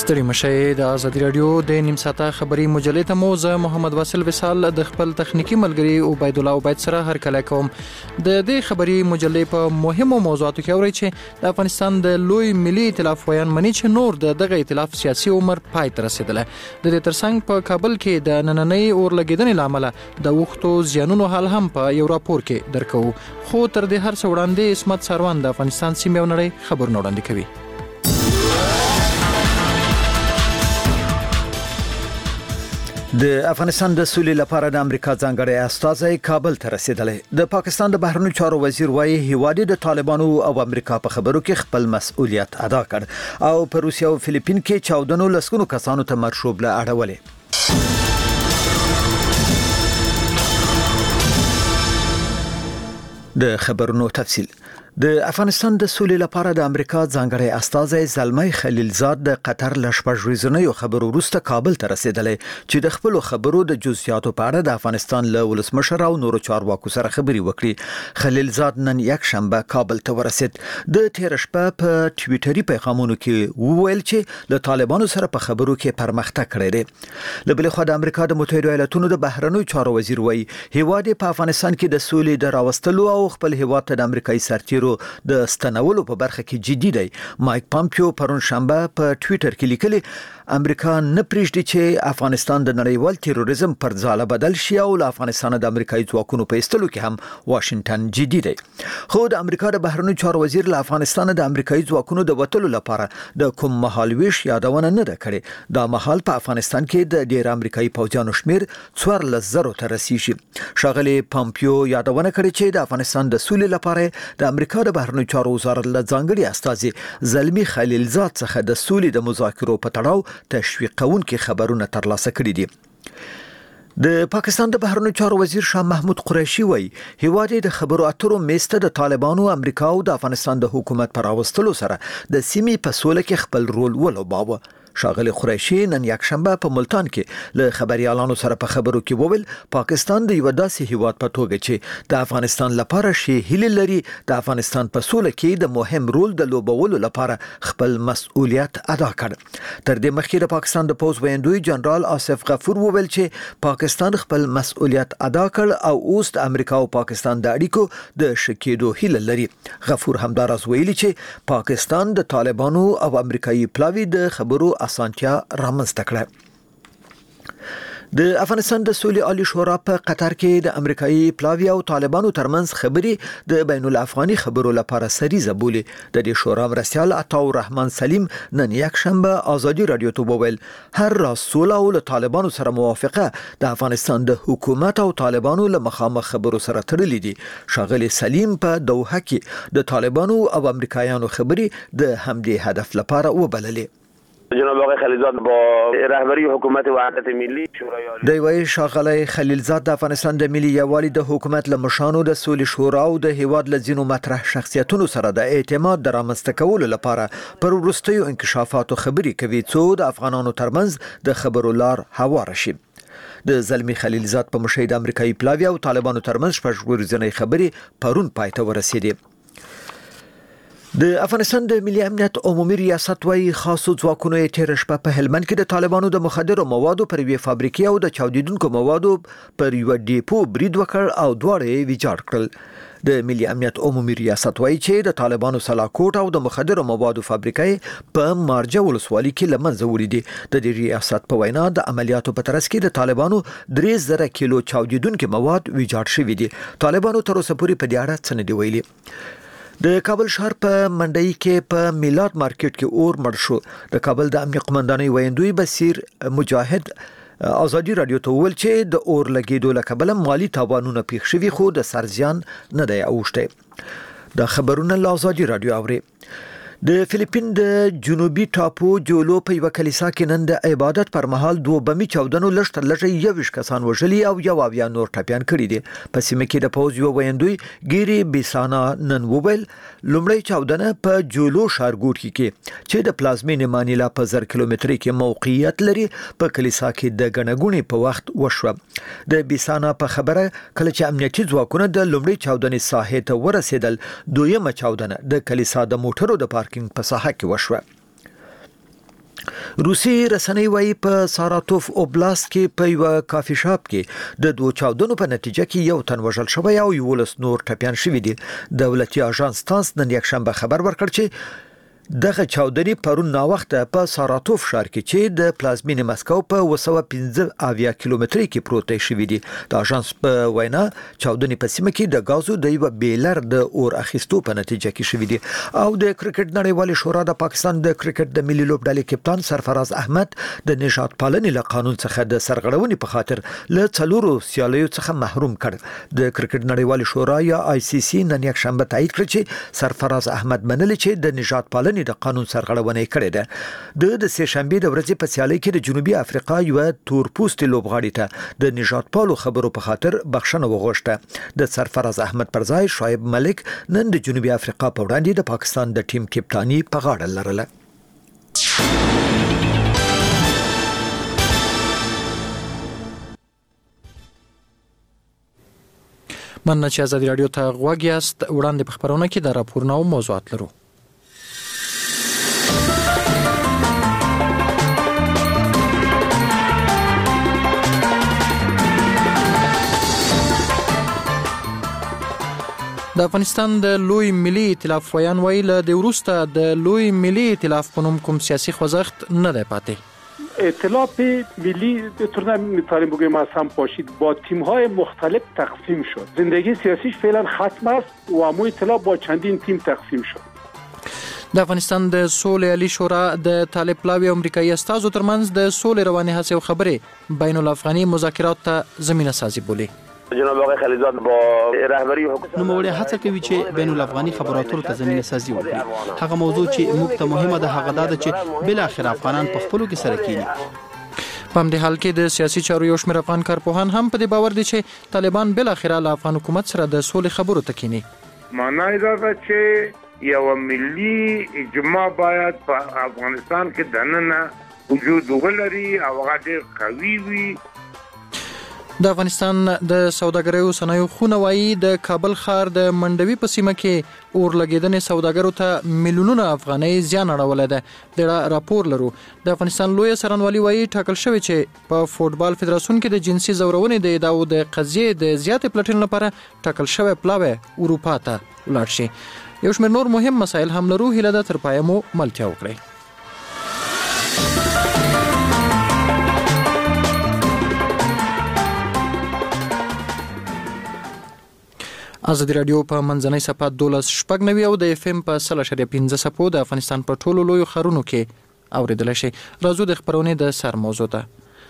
ستړي مشه د ازادي رادیو د نیم ساعته خبري مجلې ته مو زه محمد واصل وصال د خپل تخنیکی ملګری عبید الله عبید سره هر کله کوم د دې خبري مجلې په مهمو موضوعاتو کې اوري چې د افغانستان د لوی ملي ائتلاف ویان منی چې نور دغه ائتلاف سیاسي عمر پای ته رسیدله د دې ترڅنګ په کابل کې د نننۍ اور لګیدنې لامل د وختو زیانونو حل هم په یو راپور کې درکو خو تر دې هر څه وړاندې اسمت سروان د افغانستان سیمې او نړۍ خبرونه وړاندې کوي. د افغانستان د سولې لپاره د امریکا ځانګړی استازی کابل ته رسیدلی. د پاکستان د بهرنیو چارو وزیر وايي هیواد د طالبانو او امریکا په خبرو کې خپل مسؤلیت ادا کړ او په روسیه او فلیپین کې چاودنو لسګونو کسانو ته مرشوب له اړولې. د خبرونو تفصیل. د افغانستان د سولې لپاره د امریکا ځانګړی استازی زلمی خلیلزاد د قطر له شپږ ورځنیو خبرو وروسته کابل ته رسیدلی چې د خپل خبرو د جزئیاتو په اړه د افغانستان له ولسمشر او نورو چارواکو سره خبري وکړي. خلیلزاد نن یک شنبه کابل ته ورسید. د تیر شپه په ټویټري پیغامونو کې وویل چې له طالبانو سره په خبرو کې پرمختګ کړی دی. له بل خوا د امریکا د متحده ایالاتونو د بهرنیو چارو وزیر وايي هیواد په افغانستان کې د سولې د راوستلو او خپل هیواد ته د امریکایي سرتیرو د ستنولو په برخه کې جدي دی. مایک پامپیو پرون شنبه په ټویټر کې لیکلي امریکا نه پریږدي چې افغانستان د نړیوال تروریزم پر ځاله بدل شي او له افغانستان د امریکایي ځواکونو په ایستلو کې هم واشنگټن جدي دی. خو د امریکا د بهرنیو چارو وزیر له افغانستان د امریکایي ځواکونو د وټلو لپاره د کوم مهال ویش یادونه نه ده کړې. دا مهال په افغانستان کې د ډیر امریکایي پوځیانو شمیر 14,000 ته رسیږي. شاغلي پامپیو یادونه کړې چې د افغانستان د سولې لپاره د امریکا د بهرنیو چارو وزارت له ځانګړي استازي زلمی خلیلزاد څخه د سولې د مذاکرو په تړاو تشویقونکي خبرونه ترلاسه کړي دي. د پاکستان د بهرنیو چارو وزیر شاه محمود قریشي وایي هیواد د خبرو اترو میسته د طالبانو امریکا او د افغانستان د حکومت پر راوستلو سره د سیمې په سوله کې خپل رول ولوباوه. شاغلی قریشي نن یک شنبه په ملتان کې له خبريالانو سره په خبرو کې وویل پاکستان د یو داسې هیواد په توګه چې د افغانستان لپاره شی هیله لري د افغانستان په سوله کې د مهم رول د لوبولو لپاره خپل مسؤلیت ادا کړ. تر دې مخکې د پاکستان د پوز ویندوی جنرال آصف غفور وویل چې پاکستان خپل مسؤلیت ادا کړ او اوس د امریکا او پاکستان د اړیکو د شکېدو هیله لري. غفور همداراز ویلي چې پاکستان د طالبانو او امریکایي پلاوی د خبرو اسانتیا رامنځته کړه. د افغانستان د سولې عالی شورا په قطر کې د امریکایي پلاوی او طالبانو ترمنځ خبرې د بین الافغاني خبرو لپاره سریزه بولي. د دې شورا مرستیال عطاء الرحمن سلیم نن یک شنبه ازادي رادیو ته وویل هر راز سوله او له طالبانو سره موافقه د افغانستان د حکومت او طالبانو له مخامخ خبرو سره تړلې دي. شاغلی سلیم په دوحه کې د طالبانو او امریکایانو خبرې د همدې هدف لپاره وبللې. جناب آقای خلیلزاد با رهبری حکومت وحدت ملی شورای عالی د وی شاغلی خلیلزاد د افغانستان د ملي یووالي د حکومت له مشانو د سولې شورا او د هیواد له ځینو مطرح شخصیتونو سره د اعتماد د رامنځته کولو لپاره پر وروستیو انکشافاتو خبرې کوي څو د افغانانو ترمنځ د خبرو لار هواره شي. د زلمی خلیلزاد په مشهد امریکایي پلاوی او طالبانو ترمنځ شپږ ورځنۍ خبرې پرون پای ته ورسېدې. د افغانستان د ملي امنیت عمومي ریاست وايي خاصو ځواکونو یې تیر شپه په هلمند کې د طالبانو د مخدرو موادو پر وی فابریکې او د چاودیدونکو موادو پر یو ډیپو برید وکړ او دواړه یې ویجاړ کړل. د ملي امنیت عمومي ریاست وايي چې د طالبانو سلاکوټ او د مخدرو موادو فابریکې په مارجه ولسوالۍ کې لمنځه وړي دي. د دې ریاست په وینا د عملیاتو په ترڅ کې د طالبانو 3,000 کیلو چاودیدونکو مواد ویجاړ شوي دي. طالبانو تر اوسه پورې په دې اړه څه نه دی ویلي. د کابل ښار په منډي کې په میلاد مارکیټ کې اور مړ شو. د کابل د امنیت قومندانۍ ویندوی بصیر مجاهد ازادي رادیو ته ویل چې د اور لګیدو له کبله مالی تاوانونه پیښ شوي خو د سرزیان نه دی اوښته. د خبرونه له ازادي رادیو اوري. د فلیپین د جنوبي ټاپو جولو په یو کلیسا کې نن د عبادت پر مهال دوه بمي چاودنو لږ تر لږه 21 کسان وژلي او یو اویا نور ټپيان کړي دي. په سیمه کې د پوز یو ویندوی ګيري بیسانا نن وویل لومړی چاودنه په جولو ښارګوټ کې چې د پلازمینې مانیلا په 1000 کیلومتري کې موقعیت لري په کلیسا کې د غنغونې په وخت وشوه. د بیسانا په خبره کله چې امنیتي ځواکونه د لومړی چاودنې ساحې ته ورسېدل دویمه چاودنه د کلیسا د موټرو د پارکینګ په ساحه کې وشوه. روسي رسنۍ وايي په ساراتوف اوبلاست کې په یو کافي شاپ کې د دوه چاودنو په نتیجه کې یو تن وژل شوی او 11 نور ټپيان شوي دي. دولتي اژانس تاس نن یکشنبه خبر ورکړ چې دغه چاودنې پرون ناوخته په ساراتوف ښار کې چې د پلازمینې مسکو په 215 کیلومتري کې پروت شوی دی. د اژانس په وینا چاودنې په سیمه کې د غازو د یو بیلر د اور اخیستو په نتیجه کې شوی دی. او د کرکټ نړیوال شورا د پاکستان د کرکټ د ملي لوبډلې کپتان سرفراز احمد د نژاد پالنې له قانون څخه د سرغړونې په خاطر له څلورو سیالیو څخه محروم کړ. د کرکټ نړیوال شورا یا آی سی سی نن یک شنبه تایید کړ چې سرفراز احمد منل چې د نژاد پالنې د قانون سرغړونه کړې ده. د سه شنبه د ورځې په سیالي کې د جنوبي افریقا یو تورپوستي لوبغاړي ته د نژاد پالو خبرو په خاطر بخښنه وغوښته. د سرفراز احمد پر ځای شعیب ملک نن د جنوبي افریقا په وړاندې د پاکستان د ټیم کپتانی په غاړه لرله. مننه چې ازادي رادیو ته غوږ یاست. وړاندې په خبرونه کې د راپورونو او موضوعات لرو. د افغانستان د لوی ملي ائتلاف ویان ویل د وروسته د لوی ملي ائتلاف په نوم کوم سیاسي خوځښت نه دی پاتې. ائتلاف ملی به طور میتونیم بگوییم از هم باشید با تیم‌های مختلف تقسیم شد. زندگی سیاسیش فعلا ختم است و اما ائتلاف با چندین تیم تقسیم شد. د افغانستان د سولې عالی شورا د طالب پلاوی امریکایي استازو ترمنځ د سولې رواني هڅې او خبرې بین الافغاني مذاکرات ته زمینه سازي بولي. جناب آقای خلیزاد با رهبری حکومت نوموړی هڅه کوي چې بین الافغاني خبراتو ته زمینه سازي وکړي. هغه موضوع چې موږ ته مهمه ده هغه ده چې بل اخر افغانان په خپلو کې سره کینی. په همدې حال کې د سیاسي چارو یو شمېر افغان کارپوهان هم په دې باور دي چې طالبان بل اخر له افغان حکومت سره د سولې خبرو ته کینی. معنی دا ده چې یو ملي اجماع باید په افغانستان کې دننه وجود ولري او هغه ډېر قوي وي. د افغانستان د سوداګریو صنایعو خونه وایي د کابل ښار د منډوي په سیمه کې اور لګیدنې سوداګرو ته میلیونونه افغانۍ زیان اړولی ده. د راپور لرو. د افغانستان لوی څارنوالي وایي ټاکل شوی چې په فوټبال فدراسیون کې د جنسي زورونې د ادعاو د قضیې د زیاتې پلټنې لپاره ټاکل شوی پلاوی اروپا ته ولاړ شي. یو شمېر نور مهم مسایل هم لرو. هیله ده تر پایه مو ملتیا وکړئ. ازادي رادیو په منځنۍ صفحه 12.9 او د اف ام په 3.15 صفو د افغانستان په ټولو لوی ښارونو کې اوریدل شي. راځو د خبرونې د سر موضوع ته.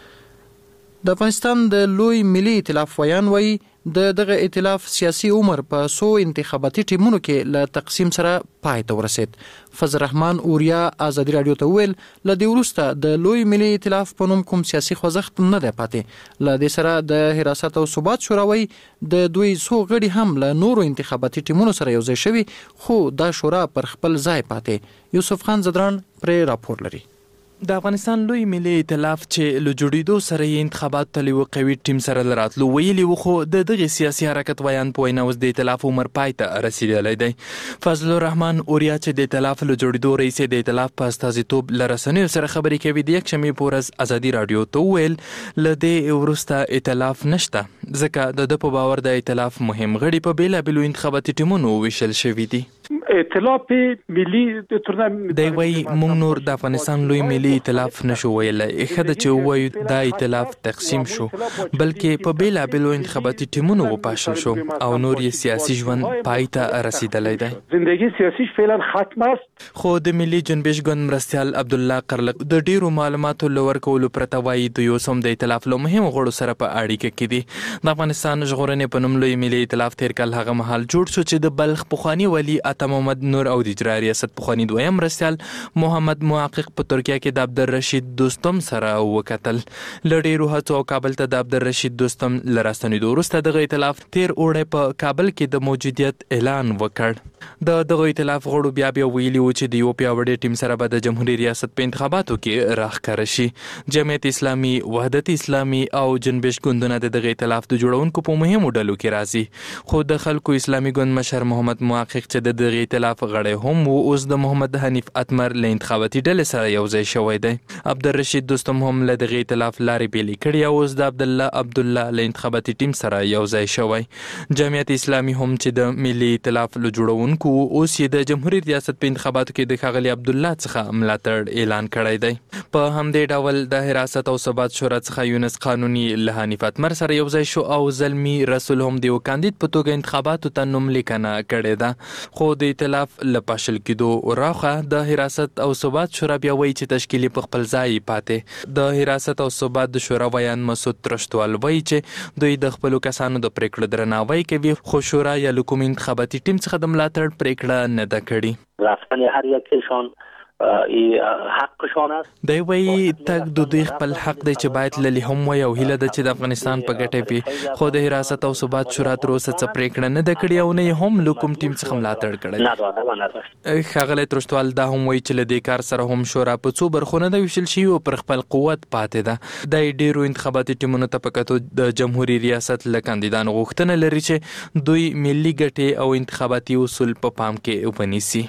د افغانستان د لوی ملي ائتلاف ویان وایي دغه ائتلاف سیاسي عمر په سو انتخاباتي ټیمونو کې له تقسیم سره پای ته ورسید. فضل الرحمن اوریا ازادي رادیو ته ویل ل دې وروسته د لوی ملي ائتلاف په نوم کوم سیاسي خوځښت نه دی پاتې. ل دې سره د حراست او ثبات شوراوي د دوی سو غړي هم له نورو انتخاباتي ټیمونو سره یوځای شوي خو دا شورا پر خپل ځای پاتې. یوسف خان زدران پر راپور لري. د افغانستان لوی ملي ائتلاف چې له جوړېدو سره یې انتخابات ته له قوي ټیم سره لراتلو ویلي و خو د دغه سیاسي حرکت ویان په وینا اوس د ائتلاف عمر پای ته رسیدلی دی. فضل الرحمن اوریا چې د ائتلاف له جوړېدو رئیس د ائتلاف په استازیتوب له رسنیو سره خبرې کوي د یکشنبې په ورځ ازادي رادیو ته وویل له دې وروسته ائتلاف نشته ځکه د ده په باور د ائتلاف مهم غړي په بېلابېلو انتخاباتي ټیمونو ویشل شوي دي. ائتلاف ملي دی وایي موږ نور د افغانستان لوی ملي ائتلاف نشو ویلی. ښه ده چې ووایو دا ائتلاف تقسیم شو بلکې په بېلابېلو انتخاباتي ټیمونو وپاشل شو او نور یې سیاسي ژوند پای ته رسیدلی دی. زندگی سیاسیش فعلا ختم است. خو د ملي جنبش ګوند مرستیال عبدالله قرلق د ډیرو معلوماتو له ورکولو پرته وایي دوی اوس هم د ائتلاف له مهمو غړو سره په اړیکه کې دي. د افغانستان ژغورنې په نوم لوی ملي ائتلاف تېر کال هغه مهال جوړ شو چې د بلخ پخواني والي عطا محمد نور او د اجرایي ریاست پخواني دویم مرستیال محمد محقق په ترکیه کې د عبدالرشید دوستم سره وکتل. له ډیرو هڅو او کابل ته د عبدالرشید دوستم له راستنېدو وروسته دغه ائتلاف تېر اوړی په کابل کې د موجودیت اعلان وکړ. د دغه ائتلاف غړو بیا ویلي و چې د یو پیاوړي ټیم سره به د جمهوریت ریاست په انتخاباتو کې راښکاره شي. جمعیت اسلامي، وحدت اسلامي او جنبش ګوندونه د دغه ائتلاف د جوړونکو په مهمو ډلو کې راځي. خو د خلکو اسلامي ګوند مشر محمد محقق چې د دغه ائتلاف غړی هم و اوس د محمد حنیف اتمر له انتخاباتي ډلې سره یو ځای شوی دی. عبدالرشید دوستم هم له دغه ائتلاف لارې بیلې کړي او اوس د عبدالله له انتخاباتي ټیم سره یو ځای شوی. جمعیت اسلامي هم چې د ملي ائتلاف له جوړونکو اوس یې د جمهوریت ریاست په انتخاباتو کې د ښاغلي عبدالله څخه ملاتړ اعلان کړی دی. په همدې ډول د حراست او ثبات شورا څخه یونس قانوني له حنیف اتمر سره یو ځای شو او زلمی رسول هم د یو کاندید په توګه انتخاباتو ته نوم لیکنه کړې ده. خو د ائتلاف له پاشل کېدو وروسته د حراست او ثبات شورا بیا وایي چې تشکیل په خپل ځای پاتې. د حراست او ثبات د شورا ویان مسعود ترشتوال وایي چې دوی د خپلو کسانو د پریکړو درناوی کوي خو شورا یا له کوم انتخاباتي ټیم څخه د ملاتړ پریکړه نه ده کړې. رفتن هر یکشان حقشان است. دی وایي تک د دوی خپل حق دی چې باید للی هم وي او هیله ده چې د افغانستان په ګټه وي خو د حراست او ثبات شورا تر اوسه څه پریکړه نه ده کړې او نه هم له کوم ټیم څخه ملاتړ کړی. ښاغلی ترشتوال دا هم وایي چې له دې کار سره هم شورا په څو برخو نه ده ویشل شوې او پر خپل قوت پاتې ده. د ډیرو انتخاباتي ټیمونو ته په کتو د جمهوریت ریاست له کاندیدانو غوښتنه لري چې دوی ملي ګټې او انتخاباتي اصول په پام کې ونیسي.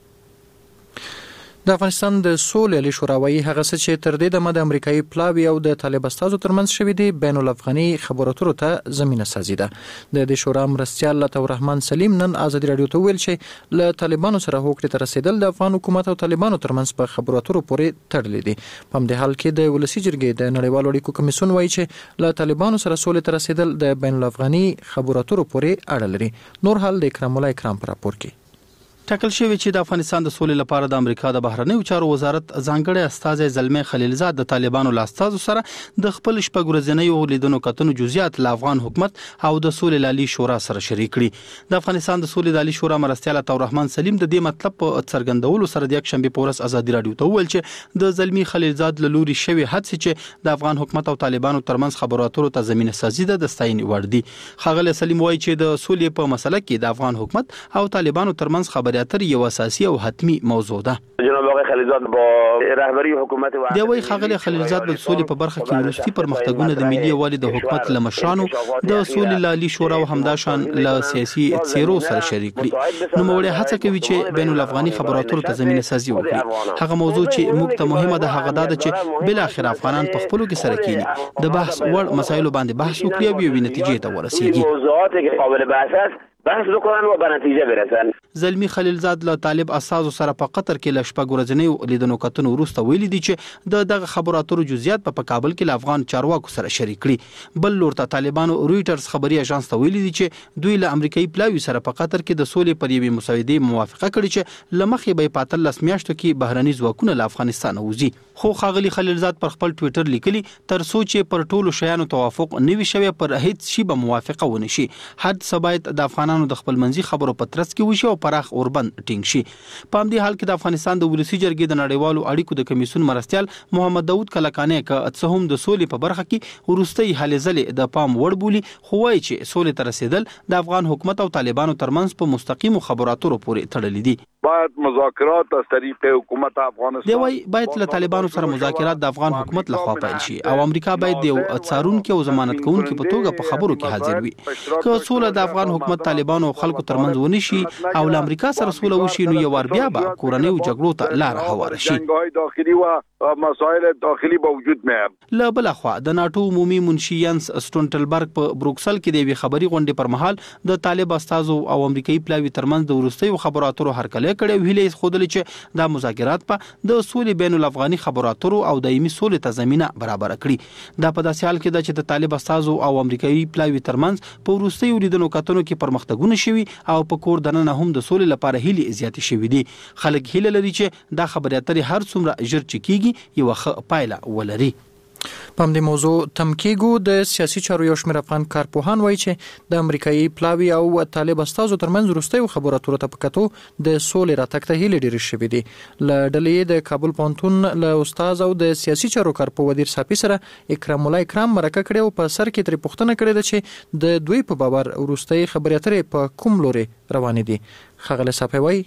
د افغانستان د سولې عالی شورا وايي هغه څه چې تر دې دمه د امریکایي پلاوی او د طالب استازو ترمنځ شوې دي بین الافغاني خبرو اترو ته زمينه سازي ده. د دې شورا مرستیال لطف الرحمن سلیم نن آزادي رادیو ته ویل چې له طالبانو سره هوکړې ته رسیدل د افغان حکومت او طالبانو ترمنځ په خبرو اترو پورې تړلې دي. په همدې حال کې د ولسی جرګې د نړیوالو اړیکو کمیسیون وايي چې له طالبانو سره سولې ته رسیدل د بین الافغاني خبرو اترو پورې اړه لري. نور حال د اکرام الله اکرام پر راپور کې ټاکل شوی چې د افغانستان د سولې لپاره د امریکا د بهرنیو چارو وزارت ځانګړی استازی زلمی خلیلزاد د طالبانو له استازو سره د خپل شپږ ورځنیو لیدنو کتنو جزئیات له افغان حکومت او د سولې لالي شورا سره شریک کړي. د افغانستان د سولې لالي شورا مرستیال لطف الرحمن سلیم د دې مطلب په څرګندولو سره د یک شنبه په ورځ آزادي رادیو ته ویل چې د زلمی خلیلزاد له لوري شوی هڅې چې د افغان حکومت او طالبانو ترمنځ خبرو اترو ته زمينه سازي ده د ستاینې وړ دي. ښاغلی سلیم وایي چې د سولې په مسله کې د افغان حکومت او طالبانو ترمنځ خبرې اترې یو اساسي او حتمی موضوع ده. جناب آقای خلیلزاد با رهبری حکومت دی وایي ښاغلی خلیلزاد د سولې په برخه کې وروستي پرمختګونه د ملي یووالي د حکومت له مشرانو د سولې لالي شورا او همداشان له سیاسي څیرو سره شریک کړي. نوموړی هڅه کوي چې بین الافغاني خبرو اترو ته زمينه سازي وکړي. هغه موضوع چې موږ ته مهمه ده هغه ده چې بل اخر افغانان په خپلو کې سره کېني د بحث وړ مسایلو باندې بحث وکړي او یوې نتیجې ته ورسیږي. موضوعاتی که قابل بحث است بحث بکنن و به نتیجه برسن. زلمی خلیلزاد له طالب استازو سره په قطر کې له شپږ ورځنیو لیدنو کتنو وروسته ویلي دي چې دغه خبرو اترو جزئیات په کابل کې له افغان چارواکو سره شریک کړي. بل لور ته طالبانو رويټرز خبري اژانس ته ویلي دي چې دوی له امریکایي پلاوی سره په قطر کې د سولې پر یوې مسودې موافقه کړې چې لمخې به په 13 میاشتو کې بهرني ځواکونه له افغانستان وځي. خو ښاغلی خلیلزاد پر خپل ټوئیټر لیکلي تر څو چې پر ټولو شیانو توافق نه وي شوی پر هیڅ شی به موافقه ونه شي. حد ثبات د افغانانو د خپل منځي خبرو په ترڅ کې وشي او پراخ اوربند ټینګ شي. په همدې حال کې د افغانستان د ولسی جرګې د نړیوالو اړیکو د کمیسیون مرستیال محمد داوود کلکانی که څه هم د سولې په برخه کې ورستۍ هلې ځلې د پام وړ بولي خو وایي چې سولې ته رسیدل د افغان حکومت او طالبانو ترمنځ په مستقیمو خبرو اترو پورې تړلي دي. باید مذاکرات از طریق حکومت افغانستان دی وایي باید له طالبانو سره مذاکرات د افغان حکومت لخوا پیل شي او امریکا باید د یو څارونکي او ضمانت کوونکي په توګه په خبرو کې حاضر وي. که سوله د افغان حکومت طالبانو او خلکو ترمنځ ونشي او له امریکا سره سوله وشي نو یو ور بیا به کورنیو جګړو ته لار هواره شي. جنگ‌های داخلی و مسائل داخلی به وجود میاد. له بل خوا د ناتو عمومي منشي ینس سټونټلبرګ په بروکسل کې د یوې خبري غونډې پر مهال د طالب استازو او امریکایي پلاوی ترمنځ د ورستیو خبرو اترو هرکلی کړي او هیله خودل چې د مذاکرات په د سولې بین الافغاني خبرو اترو او دایمي سولې ته زمينه برابر کړي. دا په داسې حال کې ده چې د طالب استازو او امریکایي پلاوی ترمنځ په ورستیو لیدنو کتنو کې پرمختګونه شوي او په کور دننه هم د سولې لپاره هیلې زیاتې شوي دي. خلک هیله لري چې دا خبرې اترې هر څومره ژر چې کیږي یو ښه پایله ولري. په همدې موضوع تمکیګو د سیاسي چارو یو شمېر افغان کارپوهان وایي چې د امریکایي پلاوی او طالب استازو ترمنځ وروستیو خبرو اترو ته په کتو د سولې راتګ ته هیلې ډېرې شوې دي. له ډلې د کابل پوهنتون له استاد او د سیاسي چارو کارپوه ودیر صافي سره اکرام الله اکرام مرکه کړې او په سر کې ترې پوښتنه کړې ده چې د دوی په باور وروستۍ خبرې اترې په کوم لوري روانې دي. ښاغلی صافي وایي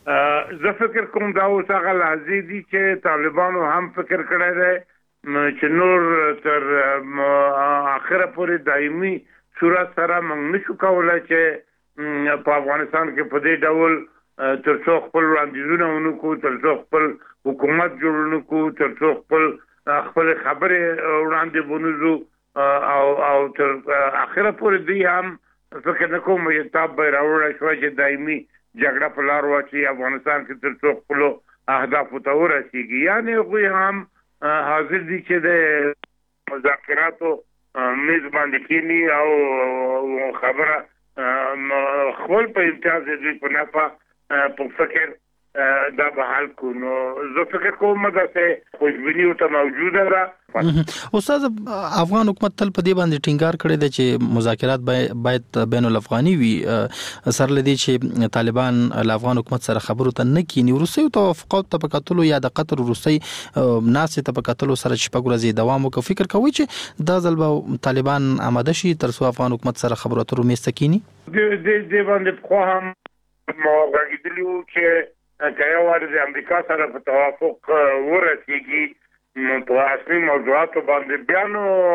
زه فکر کوم دا اوس هغه لحظې دي چې طالبانو هم فکر کړی دی چې نور تر اخره پورې دایمي صورت سره موږ نشو کولای چې په افغانستان کې په دې ډول ترڅو خپل وړاندیزونه ونکو، ترڅو خپل حکومت جوړ نکو، ترڅو خپل خبره وړاندې ونوزو او تر اخره پورې دی هم فکر نکوم چې تاب به راوړل شوی چې دایمي جګړه په لار واچي افغانستان کې ترڅو خپل اهدافو ته ورسیږي. یعنی هغوی هم حاضر دي چې د مذاکراتو میز باندې کینی او خبره خپل په امتیاز دوی په نفع په فکر دا به حل کو. نو زه فکر کوم چې خوشبیني ورته موجوده ده. استاد، افغان حکومت تل په دې باندې ټینګار کړی دی چې مذاکرات باید بین الافغاني وي، سره لدی چې طالبان له افغان حکومت سره خبرو ته نه کینی. روسي توافقات ته په کتلو یا د قطر روسي ناسې ته په کتلو سره شپږ ورځې دوام وکړي، فکر کوي چې دا ځل به طالبان آماده شي ترڅو افغان حکومت سره خبرو اترو میز ته کینی؟ د باندې خو هم موږ چې که یو وار د امریکا سره په توافق ورسیږي په اصلي موضوعاتو باندې بیا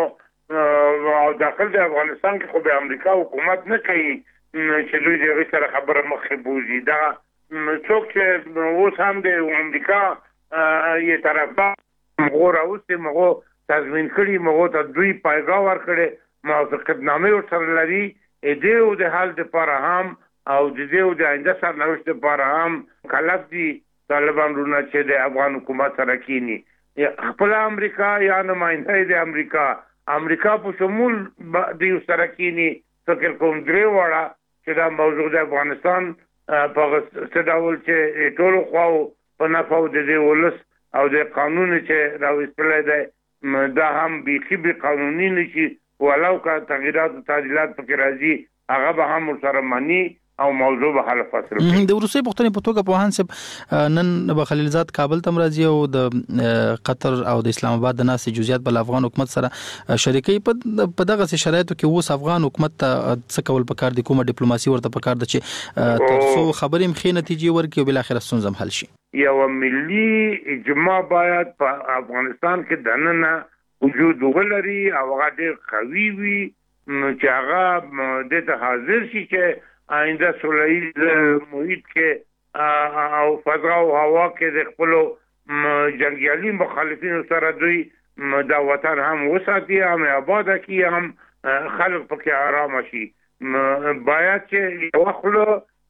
نو او داخل د افغانستان کې خو به امریکا حکومت نه کوي چې دوی د هغې سره خبره مخې بوځي. دا څوک چې اوس هم د امریکا یې طرفدار مغو راوستي، مغو تضمین کړي، مغو ته دوی پایګاه ورکړې، موافقتنامې ورسره لري، د د حال دپاره هم او د دې او د آینده سرنوشت لپاره هم کلف دي طالبان رونه چې د افغان حکومت سره کینی. خپل امریکا یا نماینده د امریکا په شمول د سره کینی. فکر کوم درې وړه چې دا موضوع د افغانستان په څډاول چې ټول خواو په نفع د دې ولس او د قانون چې راوستل دی دا هم بیخي به قانوني نشي، ولو که تغییرات او تعدیلات پکې راځي هغه به هم ورسره مانی او موضوع به حل فاصله. د روسي پښتنې په توګه په هانسب نن به خلیلزاد کابل ته راځي او د قطر او د اسلام آباد د ناسې جزئیات بل افغان حکومت سره شریکي په دغه شرایطو کې اوس افغان حکومت ته څه کول پکار دي، کومه ډیپلوماسي ورته پکار ده چې ترڅو خبرې مخې نتیجې ورکړي او بل اخر ستونزه حل شي؟ یو ملي اجماع باید په افغانستان کې دننه وجود ولري او هغه ډېر قوي وي چې هغه دته حاضر شي چې آینده سولهییز محیط کې او فضا او هوا کې د خپلو جنګیالي مخالفینو سره دوی دا وطن هم وساتي، هم آباد کړي، هم خلک پکې آرام شي. باید چې یو خپل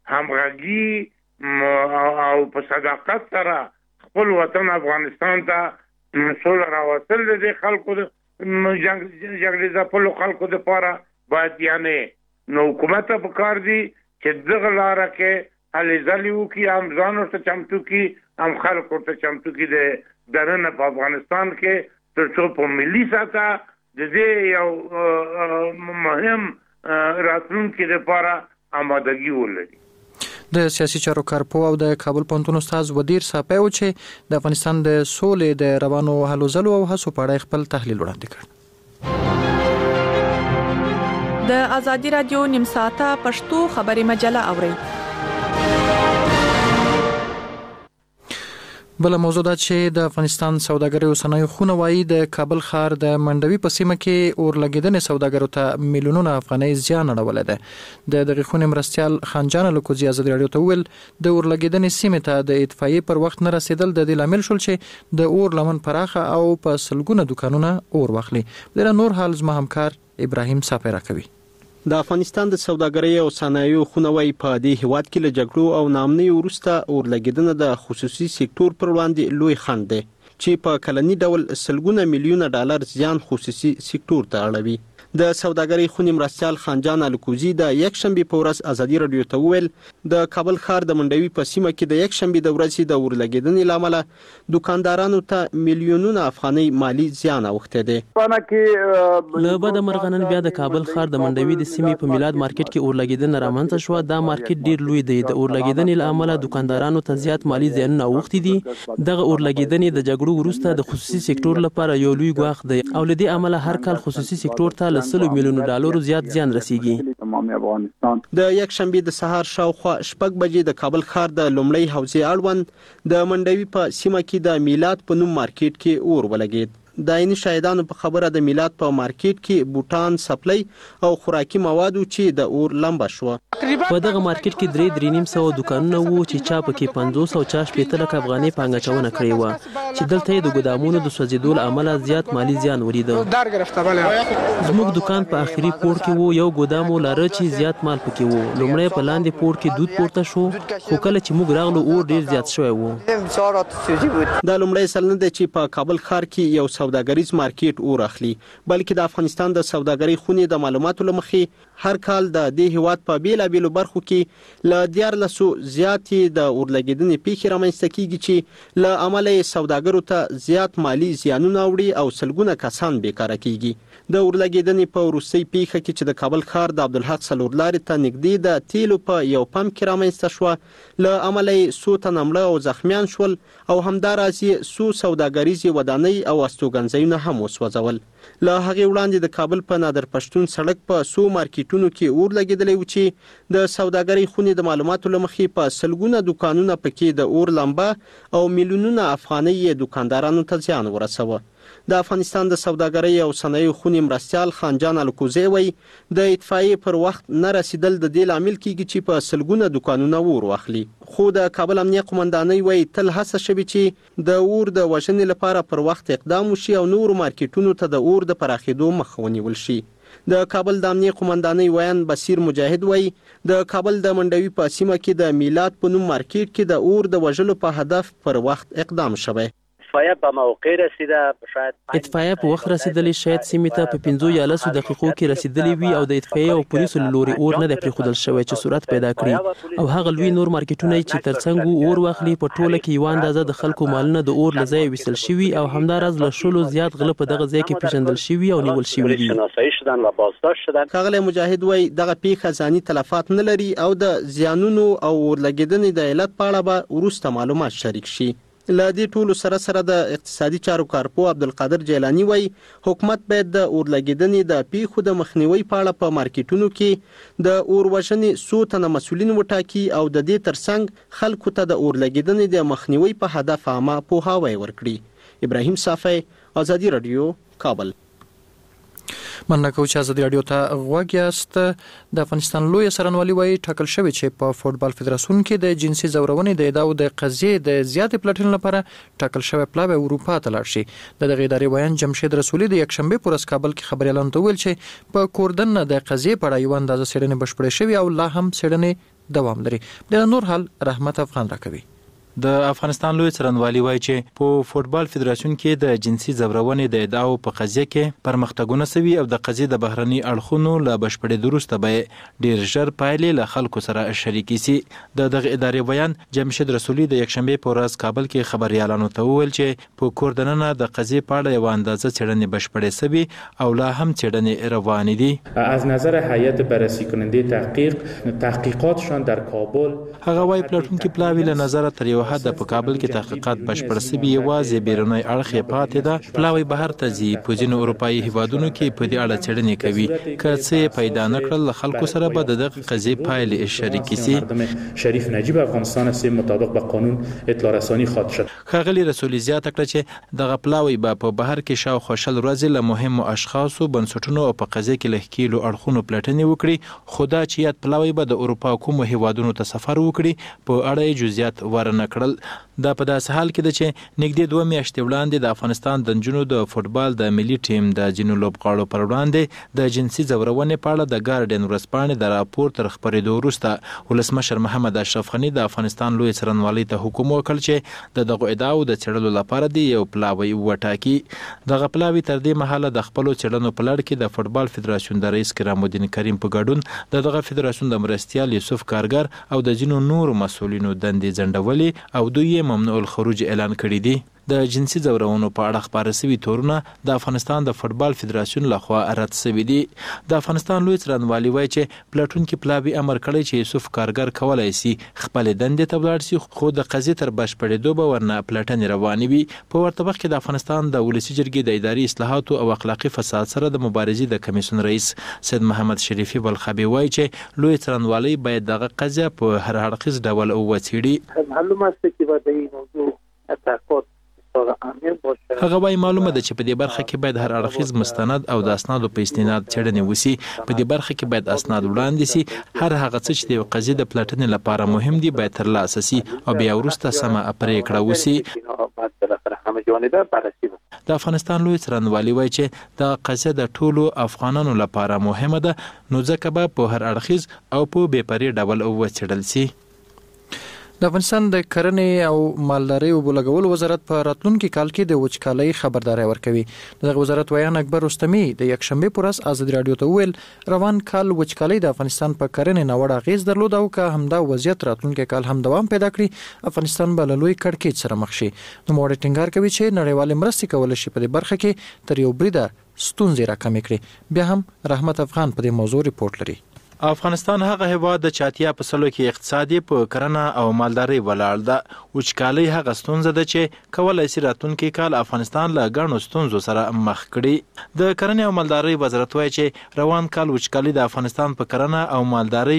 همغږي او په صداقت سره خپل وطن افغانستان ته سوله راوستل د خلکو جنګ ځپلو خلکو دپاره باید یعنی نو حکومت ته پکار دي چې دغه لاره کې هلې ځلې وکړي، هم ځان ورته چمتو کړي، هم خلک ورته چمتو کړي د دننه په افغانستان کې ترڅو په ملي سطح د دې یو مهم راتلونکي لپاره آمادګي ولري. د سیاسي چارو کارپو او د کابل پوهنتون استاد ودیر صافی چې د افغانستان د سولې د روانو هلو ځلو او هڅو په اړه خپل تحلیل وړاندې کړ. د ازادي رادیو نیم ساعته پښتو خبري مجله اورئ. بل موضوع ده چې د افغانستان سوداګرۍ اوسنۍ خونه وايي د کابل ښار د منډوي په سیمه کې اورلګیدنې سوداګرو ته میلیونونه افغانۍ زیان اړولی دی. د دغې خونې مرستیال خانجان الکوزي ازادي رادیو ته وویل د اورلګیدنې سیمې ته د اطفایې پر وخت نه رسیدل د دې لامل شول چې د اور لمن پراخه او په سلګونه دوکانونه اور واخلي. ډېر نور حال زما همکار ابراهیم صافی راکوي. د افغانستان د سوداګرۍ او صنایعو خونوي په دې هیواد کې له جګړو او ناامنۍ وروسته اورلګیدنه د خصوصي سکتور پر وړاندې لوی خنډ دی چې په کلنی ډول سلګونه میلیونه ډالر زیان خصوصي سکتور ته اړوي. د سوداګرۍ خونې مرستیال خانجان الکوزي د یک شنبه په ورځ ازادي رادیو ته وویل د کابل ښار د منډوي په سیمه کې د یک شنبه د ورځې د اورلګیدنې لامل دکاندارانو ته میلیونونه افغانۍ مالی زیان اوښته دي. له بد مرغنن بیا د کابل ښار د منډوي د سیمې په میلاد مارکیټ کې اورلګیدنه رامنځته شو. دا مارکیټ ډیر لوی دی. د اورلګیدنې لامل دکاندارانو ته زیات مالی زیانونه اوښتي دي. دغه اورلګیدنې د جګړو وروسته د خصوصي سکتور لپاره یو لوی ګواښ دی او له دې امله هر کال خصوصي سکتور ته 100 میلیون ډالر زیات زیان رسیږي. د یک شنبه د سهار شاوخوا 6 بجې د کابل ښار د لومړی حوزې اړوند د منډوي په سیمه کې د میلاد په نوم مارکیټ کې اور ولګید. د عیني شاهدانو په خبره د میلاد په مارکیټ کې بوټان، سپلای او خوراکي مواد چې د اور لمبه شو. په دغه مارکیټ کې 3.5 دکانونه وو چې چا پکې 500 او چا 70 لک افغانۍ پانګه چونه کړې و چې دلته د ګدامونو د سوځیدو له امله زیات مالی زیان ولید. زموږ دکان په اخري پور کې وو، یو ګدام لاره چې زیات مال پکې وو. لومړی په لاندې پور کې دود پورته شو، خو کله چې موږ راغلو اور ډیر زیات شوی وو. دا لومړی ځل نه دی چې په کابل ښار کې یو سوداګریز مارکیټ اور اخلي، بلکې د افغانستان د سوداګرۍ خونې د معلوماتو له مخې هر کال د دې هیواد په بیلابیلو برخو کې له 1400 زیاتې د اور لګیدنې پیښې رامنځته کیږي چې له امله سوداګرو ته زیات مالی زیانونه وړي او سلګونه کسان بیکاره کیږي. د اور لګیدنې په وروستۍ پیښه کې چې د کابل ښار د عبدالحق څلور لارې ته نږدې د تیلو په یو پمپ کې رامنځته شوه، له امله څو تنه مړه او زخمیان شول او همداراز څو سوداګریزې ودانۍ او استوګنځایونه هم وسوځول. له هغې وړاندې د کابل په نادر پښتون سړک په څو مارکیټونو کې اور لګېدلی و چې د سوداګرۍ خونې د معلوماتو له مخې په سلګونه دکانونه پکې د اور لمبه او میلیونونه افغانۍ دکاندارانو ته زیان ورسوه. د افغانستان د سوداګرۍ او صنایعو خونې مرستیال خانجان الکوزی وایي د اطفائیې پر وخت نه رسیدل د دې لامل کیږي چې په سلګونه دکانونه اور واخلي. خو د کابل امنیه قومندانۍ وایي تل هڅه شوې چې د اور د وژنې لپاره پر وخت اقدام وشي او نورو مارکیټونو ته د اور د پراخېدو مخه ونیول شي. د کابل د امنیه قومندانۍ ویان بصیر مجاهد وایي د کابل د منډوي په سیمه کې د میلاد په نوم مارکیټ کې د اور د وژلو په هدف پر وخت اقدام شوی. اطفائیه په موقع رسیده، اطفائیه په وخت رسیدلې، شاید سیمې ته په 15 یا 10 دقیقو کې رسیدلې وي او د اطفائیه او پولیسو لوري اور نه دی پرېښودل شوی چې صورت پیدا کړي او هغه لوی نور مارکیټونه چې ترڅنګ اور واخلي په ټوله کې یو اندازه د خلکو مالونه د اور له ځایه ویستل شوي او همداراز له شلو زیات غله په دغه ځای کې پیژندل شوي او نیول شوي دي. ښاغلی مجاهد وایي دغه پیښه ځاني تلفات نه لري او د زیانونو او اور لګېدنې د علت په اړه به وروسته معلومات شریک شي. له دې ټولو سره د اقتصادي چارو کارپو عبدالقادر جیلانی وایي حکومت باید د اور لګېدنې د پیښو د مخنیوي په اړه په مارکیټونو کې د اور وژنې څو تنه مسؤلین وټاکي او د دې ترڅنګ خلکو ته د اور لګېدنې د مخنیوي په هدف عامه پوهاوی ورکړي. ابراهیم صافی، آزادي رادیو، کابل. مننه کوم چې ازادي رادیو ته غوږ یاست. د افغانستان لوی څارنوالي وایي ټاکل شوی چې په فوټبال فدراسیون کې د جنسي زورونې د ادعاو د قضیې د زیاتې پلټنې لپاره ټاکل شوی پلاوی اروپا ته لاړ شي. د دغه ادارې ویان جمشید رسولي د یکشنبه پر ورځ کابل کې خبريالانو ته ویل چې په کوردن د قضیې په اړه یو اندازه څېړنې بشپړې شوې او لا هم څېړنې دوام لري. د نور حال رحمت افغان راکوي. د افغانستان لوی څارنوالي وایي چې په فوټبال فدراسیون کې د جنسي زورونې د ادعاو په قضیه کې پرمختګونه سوي او د قضیې د بهرني اړخونو له بشپړېدو وروسته به ډېر ژر پایلې له خلکو سره شریکې سي. د دغه ادارې بیان جمشید رسولي د یکشنبه په ورځ کابل کې خبريالانو ته وویل چې په کوردننه د قضیې په اړه یو اندازه څېړنې بشپړې سوي او لا هم څېړنې روانې دي. از نظر هیئت بررسی کننده تحقیقاتشان در کابل هغه وايي پلټونکي پلاوی له نظر تر حد په کابل کې تحقیقات بشپړ سوي، یوازې بیرونی اړخ یې پاتې ده. پلاوی بهر ته ځي، په ځینو اروپایي هیوادونو کې په دې اړه څېړنې کوي. که څه پیدا نه کړل له خلکو سره به د دغه قضیې پایلې شریکې سي. شریف نجیب افغانستان است مطابق به قانون اطلاع رسانی خواهد شد. ښاغلي رسولي زیاته کړه چې دغه پلاوی به په بهر کې شاوخوا 20 ورځې له مهمو اشخاصو، بنسټونو او په قضیه کې له ښکیلو اړخونو پلټنې وکړي. خو دا چې یاد پلاوی به د اروپا کومو هیوادونو ته سفر وکړي په اړه یې جزئیات ورنه کړل. دا په داسې حال کې ده چې نږدې 2 میاشتې وړاندې د افغانستان د نجونو د فوټبال د ملي ټیم د ځینو لوبغاړو پر وړاندې د جنسي زورونې په اړه د ګارډین ورځپاڼې د راپور تر خپرېدو وروسته ولسمشر محمد اشرف غني د افغانستان لوی څارنوالۍ ته حکم وکړ چې د دغو ادعاو د څېړلو لپاره دی یو پلاوی وټاکي. دغه پلاوی تر دې مهاله د خپلو څېړنو په لړ کې د فوټبال فدراسیون د رئیس کرام الدین کریم په ګډون د دغه فدراسیون د مرستیال یوسف کارګر او د ځینو نورو مسؤلینو دندې ځنډولې او دوی ممنوع الخروج اعلان کړی دی. د جنسي زورونو په اړه خبره سوي تورونه د افغانستان د فوټبال فدراسیون لخوا رد سوي دي. د افغانستان لوی څارنوالي وایي چې پلټونکي پلاوی امر کړی چې یوسف کارګر کولای سي خپل دندې ته ولاړ سي، خو د قضیې تر بشپړېدو به ورنه پلټنې روانې وي. په ورته وخت کې د افغانستان د ولسي جرګې د اداري اصلاحاتو او اخلاقي فساد سره د مبارزې د کمیسیون رئیس سید محمد شریفي بلخابي وایي چې لوی څارنوالي باید دغه قضیه په هر اړخیز ډول وڅېړي. معلومه است که با این موضوع تحقیقات هغه وايي معلومه ده چې په دې برخه کې باید هر اړخیز مستند او د اسنادو په استناد څېړنې وسی. په دې برخه کې باید اسناد وړاندې سي. هر هغه څه چې د قضیې د پلټنې لپاره مهم دي باید ترلاسه سي او بیا وروسته سمه پرېکړه وسی. د افغانستان لوی څارنوالي وایي چې دا قضیه د ټولو افغانانو لپاره مهمه ده، نو ځکه به په هر اړخیز او په بې پرې ډول وڅېړل سي. د افغانستان د کرنې او مالدارۍ او بولګول وزارت په راتلونکي کال کې د وچکالۍ خبرداري ورکوي. دغه وزارت ویان اکبر رستمی د یک شنبه پر ورځ آزادي رادیو ته ویل روان کال وچکالۍ د افغانستان په کرنې ناوړه اغیز درلود او که همدا وضعیت راتلونکي کال هم دوام پیدا کړي افغانستان به له لوی کړکېچ سره مخ شي. نو موږ ټینګار کوي چې نړیوال مرستې کول شي په دې برخه کې تر یو بریده ستونزې راکمې کړي. بیا هم رحمت افغان په دې موضوع ریپورت لري. افغانستان هغه هیواد د 80% کې اقتصادي په کرنه او مالدارۍ ولاړ ده. وچکالۍ هغه ستونزه ده چې کولای شي راتلونکي کال افغانستان له ګڼو ستونزو سره مخ کړي. د کرنې او مالدارۍ وزارت وایي چې روان کال وچکالۍ د افغانستان په کرنه او مالدارۍ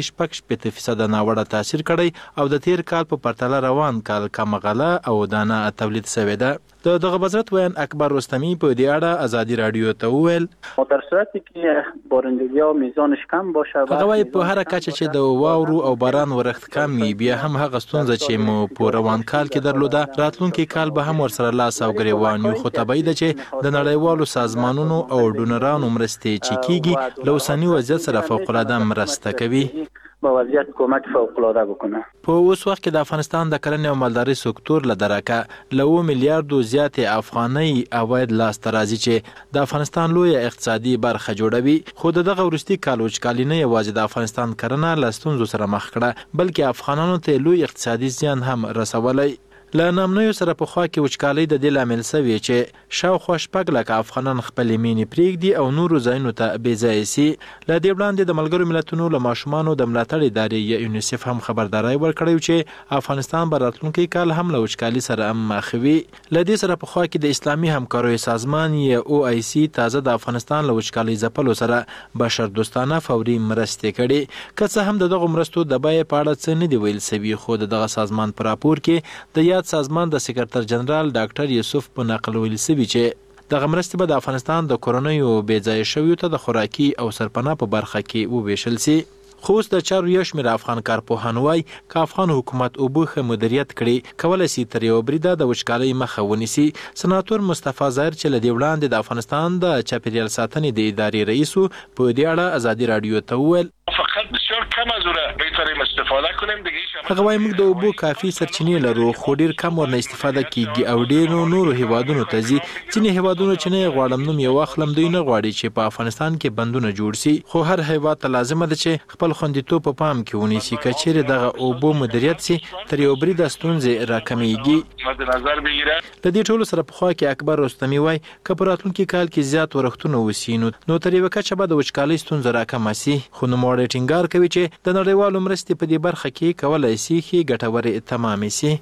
6% ناوړه تاثیر کړی او د تیر کال په پرتله روان کال کم غله او دانه تولید شوی ده. دغه وزارت ویان اکبر رستمی په دې اړه آزادي رادیو ته وویل در صورتی که بارندگی ها میزانش کم باشه هغه وايي په هر کچه چې د واورو او باران ورښت کم وي بیا هم هغه ستونزه چې مو په روان کال کې درلوده راتلونکي کال به هم ورسره لاس او ګریوان یو. خو طبیعي ده چې د نړیوالو سازمانونو او ډونرانو مرستې چې کیږي له اوسني وضعیت سره فوق‌العاده مرسته کوي. با وضعیت کمک فوق‌العاده بکنه. په اوس وخت کې د افغانستان د کرنې او مالدارۍ سکتور له درکه له 2 میلیارډو زیاتې افغاني عواید لاسته راځي چې د افغانستان لوی اقتصادي برخه جوړوي. خو دغه وروستي کال وچکالۍ نه یوازې د افغانستان کرنه له ستونزو سره مخ کړه بلکې افغانانو ته لوی اقتصادي زیان هم رسولی. له نامنیو سره په خوا کې وچکالۍ د دې لامل شوی چې شاوخوا 6 لکه افغانان خپل مینې پرېږدي او نورو ځایونو ته بېځایه سي. له دې وړاندې د ملګرو ملتونو له ماشومانو د ملاتړ ادارې یونیسف هم خبرداری ورکړی چې افغانستان به راتلونکي کال هم له وچکالۍ سره مخ وي. له دې سره په خوا کې د اسلامي همکاریو سازمان OIC تازه د افغانستان له وچکالۍ ځپلو سره بشردوستانه فوري مرستې کړي. که څه هم دغه مرستو د بیې په اړه څه نه دي ویل شوي خو دغه سازمان په راپور کې د سازمان د سکرټر جنرال ډاکټر یوسف په نقل ویل شوی چې دغه مرستې به د افغانستان د کورنیو بېځایه شویو ته د خوراکي او سرپناه په برخه کې وویشل سي. خو اوس د چارو یو شمېر افغان کارپوهان وایي که افغان حکومت اوبه ښه مدیریت کړي کولی شي تر یو بریده د وچکالۍ مخه ونیسي. سناتور مصطفی ظاهر چې له دې وړاندې د افغانستان د چاپیریال ساتنې د ادارې رئیس په دې اړه آزادي رادیو ته وویل فقط بسیار کم از اون بهترین استفاده کنیم دیگه. هغه وايي موږ د اوبو کافي سرچینې لرو خو ډیر کم ورنه استفاده کیږي او ډیرو نورو هیوادونو ته ځي. ځینې هیوادونو چې نه غواړم نوم یې واخلم دوی نه غواړي چې په افغانستان کې بندونه جوړ سي. خو هر هیواد ته لازمه ده چې خپل خوندیتوب په پام کې ونیسي. که چیرې دغه اوبو مدیریت سي تر یو بریده ستونزې راکمیږي. مد نظر بگیره د دې ټولو سره په خوا کې اکبر رستمی وایي که په راتلونکي کال کې زیات ورښتونه وسي نو تر یوه کچه به د وچکالۍ ستونزه راکمه سي. خو نوموړی ټینګار کوي چې د نړیوالو مرستې په دې برخه کې کولای شي ښې ګټورې تمامې سي.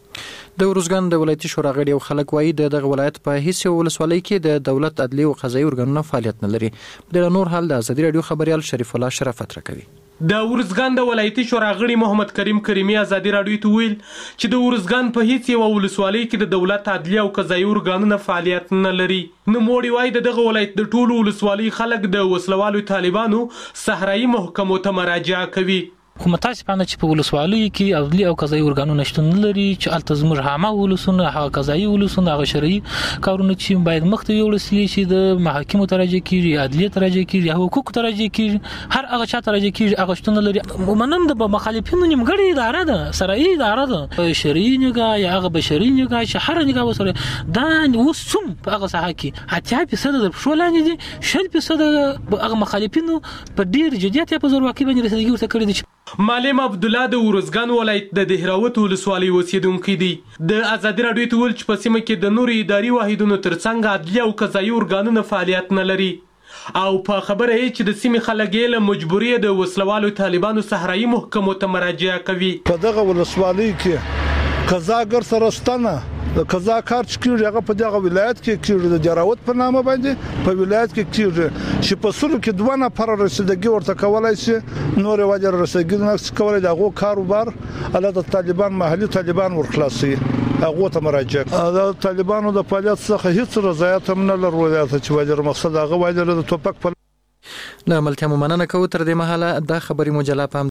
د ارزګان د ولایتي شورا غړي او خلک وایي دغه ولایت په هیڅ ولسوالۍ کې د دولت عدلي او قضایي ارګانونو فعالیت نه لري. د نور حال د آزادي رادیو خبريال شریف الله شرافت راکوي. د ارزګان د ولایتي شورا غړي محمد کریم کریمي آزادي رادیو ته ویل چې د ارزګان په هیڅ یو ولسوالۍ کې د دولت عدلي او قضایي ارګانونو فعالیت نه لري. نوموړي وایي دغه ولایت د ټولو ولسوالۍ خلک د وسلوالو طالبانو صحرایي محکمو ته مراجعه کوي. خو متاسفانه چې په ولسوالیو کې عدلي او قضایي ارګانونه شتون نه لري چې هلته زموږ عامه ولسونه هغه قضایي ولسونه هغه شرعي کارونه چې باید مخته یوړل شي چې د محاکمو ته راجع کېږي عدلیې ته راجع کېږي حقوقو ته راجع کېږي هر هغه چا ته راجع کېږي هغه شتون نه لري. منم د مخالفینو نیمګړې اداره ده شرعي اداره ده شرعي نګاه یا هغه بشري نګاه چې هر نګاه وسره دا اوس څوم په هغه ساحه کې 80% د پښو لاندې دي 60% هغه مخالفینو په ډېر جدیت په زورواکۍ باندې رسېدګي ورته کړې دي. معلم عبدالله د ورزګان ولایت د دهراوت ولسوالۍ اوسیدونکی دی. د آزادي رادیو ته ویل چې په سیمه کې د نورو اداري واحدونو ترڅنګ عدلي او قضایي ارګانونه فعالیت نه لري او په خبره یې چې د سیمې خلک یې له مجبوري د وسلوالو طالبانو صحرایي محکمو ته مراجعه کوي. په دغه ولسوالۍ کې قضاګر سره ستنه د قضا کار چې کیږي هغه په دغه ولایت کې کیږي د جراوت په نامه باندې په ولایت کې کیږي چې په سلو کې 2 نفر رسیدګي ورته کولای شي نور وجه رسیدګي نه کولای دغه کاروبار الله د طالبان محلي طالبان ورخلاصي. هغه ته مراجعه د طالبانو د فعالیت څخه هیڅ رضایت هم نه لري چې وایي مقصد هغه وایي د توپک په له ملتیا مننه کوو تر دې مهاله د خبري مجله په